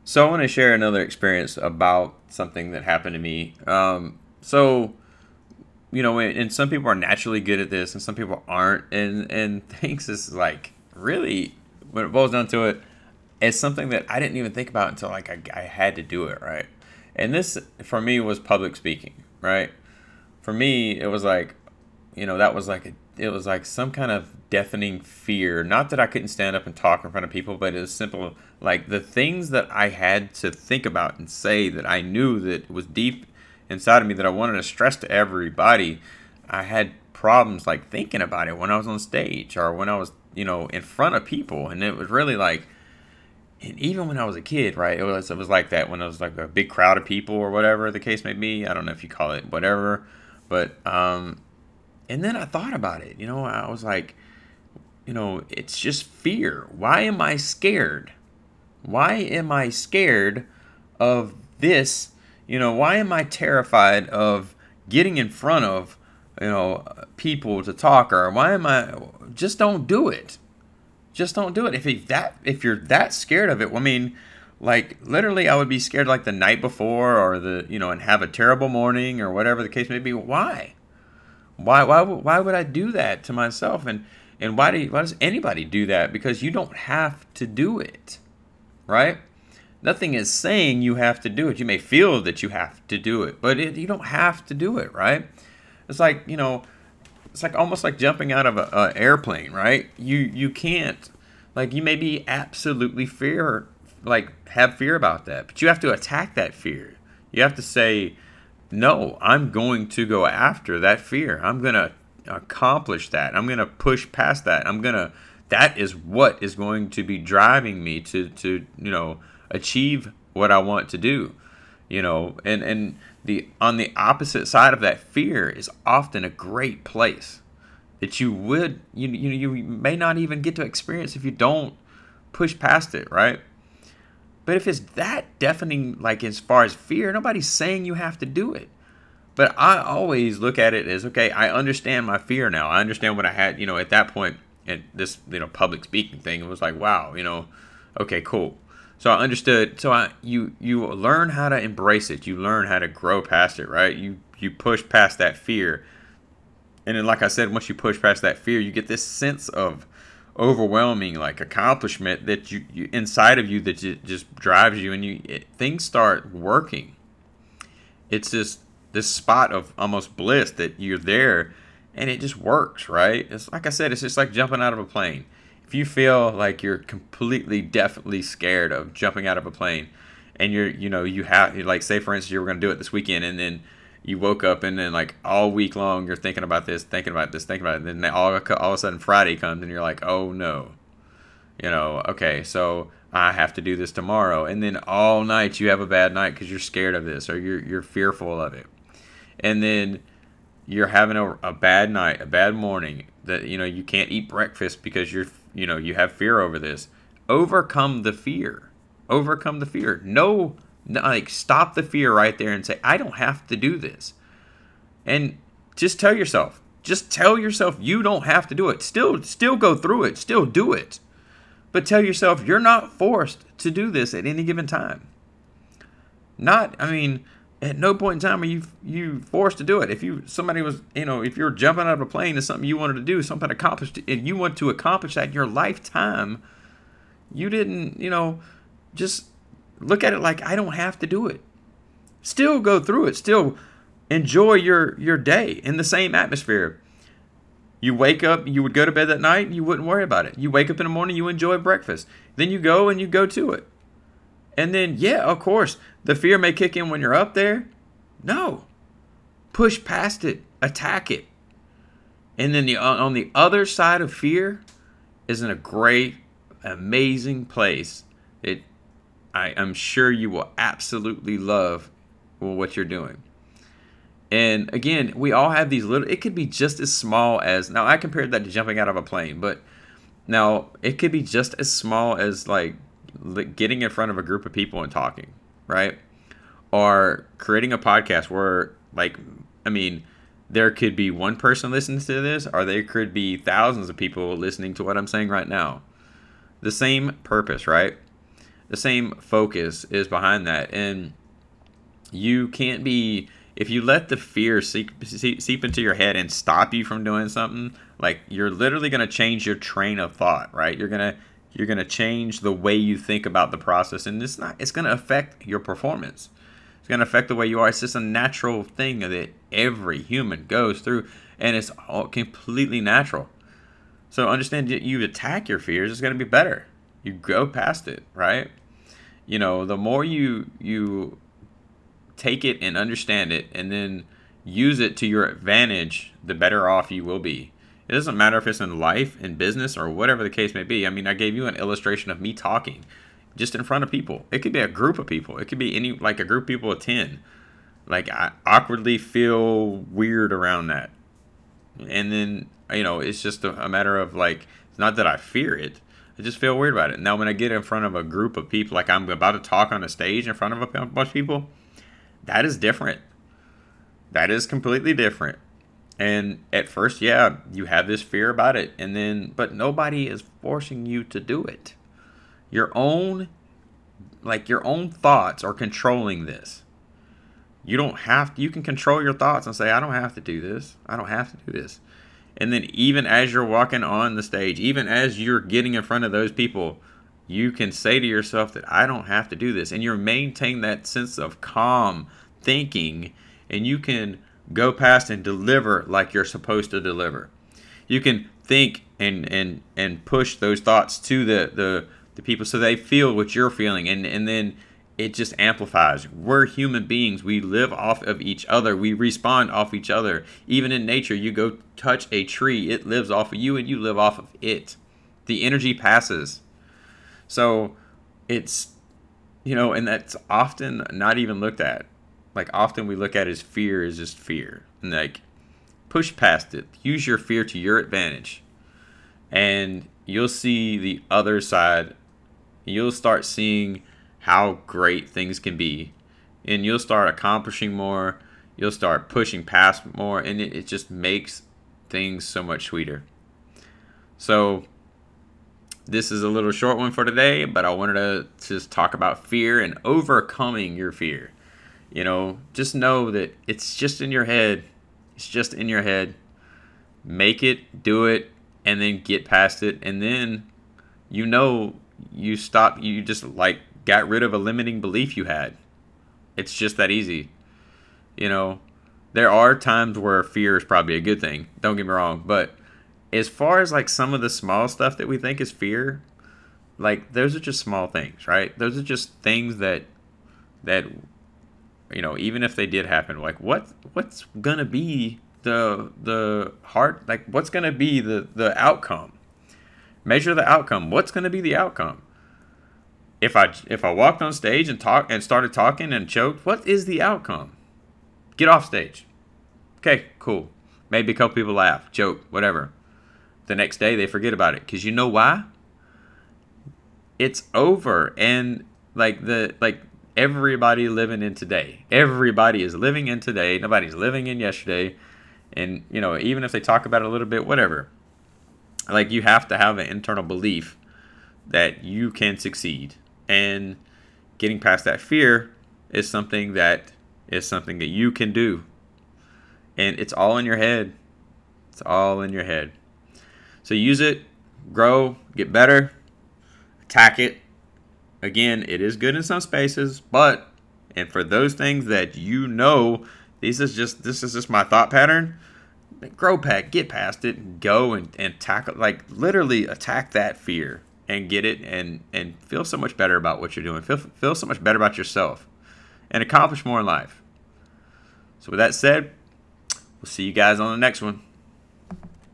So I want to share another experience about something that happened to me. So and some people are naturally good at this, and some people aren't, and things is like really when it boils down to it, it's something that I didn't even think about until like I had to do it, right? And this for me was public speaking, right? For me, it was like that was like it was like some kind of deafening fear. Not that I couldn't stand up and talk in front of people, but it was simple like the things that I had to think about and say that I knew that was deep inside of me that I wanted to stress to everybody. I had problems like thinking about it when I was on stage or when I was in front of people, and it was really like. And even when I was a kid, right, it was like that when it was like a big crowd of people or whatever the case may be. I don't know if you call it whatever, but and then I thought about it. I was like, it's just fear. Why am I scared? Why am I scared of this? Why am I terrified of getting in front of, people to talk? Or why am I just don't do it? Just don't do it. If you're that scared of it, well, I mean, like literally, I would be scared like the night before, or and have a terrible morning, or whatever the case may be. Why? Why would I do that to myself? And why does anybody do that? Because you don't have to do it, right? Nothing is saying you have to do it. You may feel that you have to do it, but you don't have to do it, right? It's like it's like almost like jumping out of an airplane, right? You can't, like, you may be absolutely have fear about that, but you have to attack that fear. You have to say, no, I'm going to go after that fear. I'm going to accomplish that. I'm going to push past that. That is what is going to be driving me to achieve what I want to do. And the on the opposite side of that fear is often a great place that you may not even get to experience if you don't push past it, right? But if it's that deafening, like as far as fear, nobody's saying you have to do it. But I always look at it as, okay, I understand my fear now. I understand what I had, at that point, and this, public speaking thing. It was like, wow, okay, cool. So I understood. So you learn how to embrace it. You learn how to grow past it, right? You push past that fear. And then, like I said, once you push past that fear, you get this sense of overwhelming, like, accomplishment that you inside of you that just drives you, and things start working. It's just this spot of almost bliss that you're there, and it just works, right? It's like I said, it's just like jumping out of a plane. If you feel like you're completely, definitely scared of jumping out of a plane, and you have, like, say for instance, you were going to do it this weekend, and then you woke up, and then like all week long you're thinking about this, thinking about this, thinking about it, and then all of a sudden Friday comes, and you're like, oh no, okay, so I have to do this tomorrow, and then all night you have a bad night because you're scared of this, or you're fearful of it, and then you're having a bad night, a bad morning, that you can't eat breakfast because you have fear over this. Overcome the fear. Overcome the fear. No, like, stop the fear right there and say, I don't have to do this. And just tell yourself you don't have to do it. Still go through it. Still do it. But tell yourself you're not forced to do this at any given time. At no point in time are you forced to do it. If you're jumping out of a plane is something you wanted to do, something accomplished, and you want to accomplish that in your lifetime, you didn't, just look at it like, I don't have to do it. Still go through it. Still enjoy your day in the same atmosphere. You wake up, you would go to bed that night, you wouldn't worry about it. You wake up in the morning, you enjoy breakfast. Then you go to it. And then, yeah, of course, the fear may kick in when you're up there. No. Push past it. Attack it. And then on the other side of fear is in a great, amazing place. I am sure you will absolutely love what you're doing. And again, we all have these little, it could be just as small as, now I compared that to jumping out of a plane, but now it could be just as small as like getting in front of a group of people and talking, right? Or creating a podcast where, there could be one person listening to this, or there could be thousands of people listening to what I'm saying right now. The same purpose, right? the same focus is behind that. And you can't be, if you let the fear seep into your head and stop you from doing something, like you're literally going to change your train of thought, right? You're going to change the way you think about the process, and it's going to affect your performance. It's going to affect the way you are. It's just a natural thing that every human goes through, and it's all completely natural. So understand that you attack your fears, it's going to be better. You go past it, right? The more you take it and understand it and then use it to your advantage, the better off you will be. It doesn't matter if it's in life, in business, or whatever the case may be. I mean, I gave you an illustration of me talking just in front of people. It could be a group of people. It could be like a group of people of 10. Like, I awkwardly feel weird around that. And then, it's just a matter of like, it's not that I fear it. I just feel weird about it. Now, when I get in front of a group of people, like I'm about to talk on a stage in front of a bunch of people, that is different. That is completely different. And at first, yeah, you have this fear about it, but nobody is forcing you to do it. Your own thoughts are controlling this. You can control your thoughts and say, I don't have to do this. I don't have to do this. And then even as you're walking on the stage, even as you're getting in front of those people, you can say to yourself that I don't have to do this. And you're maintaining that sense of calm thinking, and you can go past and deliver like you're supposed to deliver. You can think and push those thoughts to the people so they feel what you're feeling, and then it just amplifies. We're human beings. We live off of each other. We respond off each other. Even in nature, you go touch a tree, it lives off of you and you live off of it. The energy passes. So it's, and that's often not even looked at. Like, often we look at it as fear is just fear. And like, push past it. Use your fear to your advantage. And you'll see the other side. You'll start seeing how great things can be. And you'll start accomplishing more. You'll start pushing past more. And it just makes things so much sweeter. So this is a little short one for today, but I wanted to just talk about fear and overcoming your fear. Just know that it's just in your head. It's just in your head. Make it, do it, and then get past it. And then, you stop, you just like got rid of a limiting belief you had. It's just that easy. There are times where fear is probably a good thing. Don't get me wrong. But as far as like some of the small stuff that we think is fear, like those are just small things, right? Those are just things that even if they did happen, like what's gonna be the heart, like what's gonna be the outcome? Measure the outcome. What's gonna be the outcome? If I walked on stage and started talking and choked, what is the outcome? Get off stage. Okay, cool. Maybe a couple people laugh, joke, whatever. The next day they forget about it. Because you know why? It's over. And everybody living in today. Everybody is living in today. Nobody's living in yesterday. And, even if they talk about it a little bit, whatever. Like, you have to have an internal belief that you can succeed. And getting past that fear is something that you can do. And it's all in your head. It's all in your head. So use it, grow, get better, attack it. Again, it is good in some spaces, and for those things that this is just my thought pattern, get past it, go and tackle, like literally attack that fear and get it and feel so much better about what you're doing. Feel so much better about yourself and accomplish more in life. So with that said, we'll see you guys on the next one.